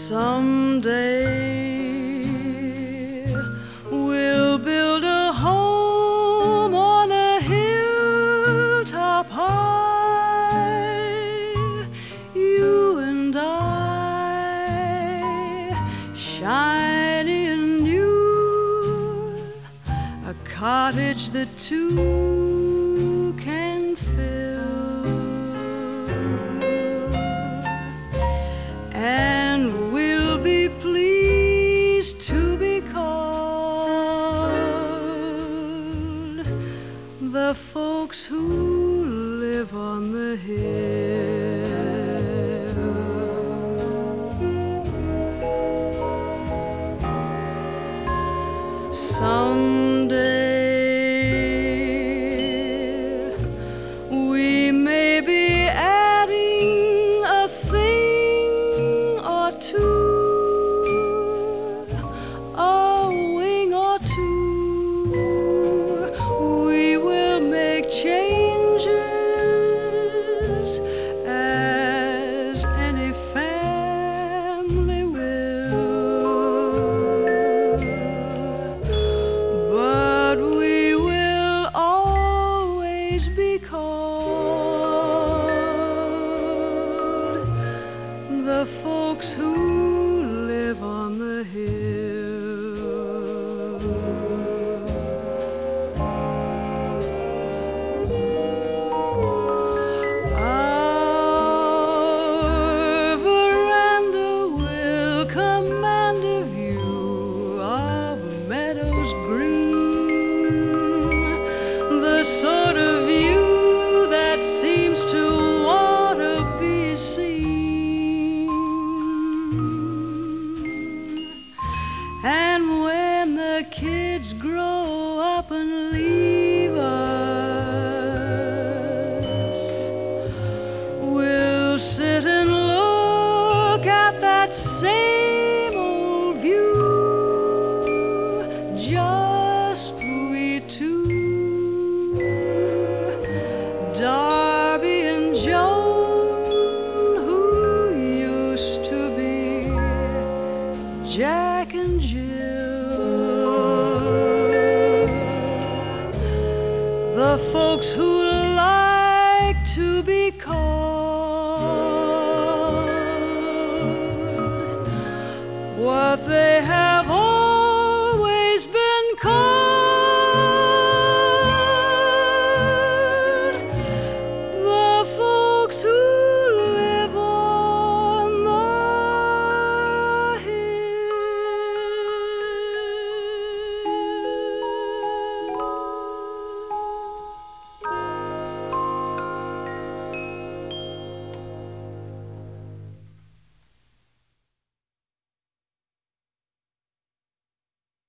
Someday we'll build a home on a hilltop high, you and I, shiny and new, a cottage that two can fill. And we'll be pleased to be called the folks who live on the hill. Someday we may be adding a thing or two, a wing or two. We will make changes as any family will, but we will always be called the folks who live on the hill. Our veranda will command a view of meadows green, the sort of view that seems to want to be seen. And when the kids grow up and leave us, we'll sit and look at that same old view, just we two, Darby and Joan, who used to be Jack and Jill, the folks who like to be called what they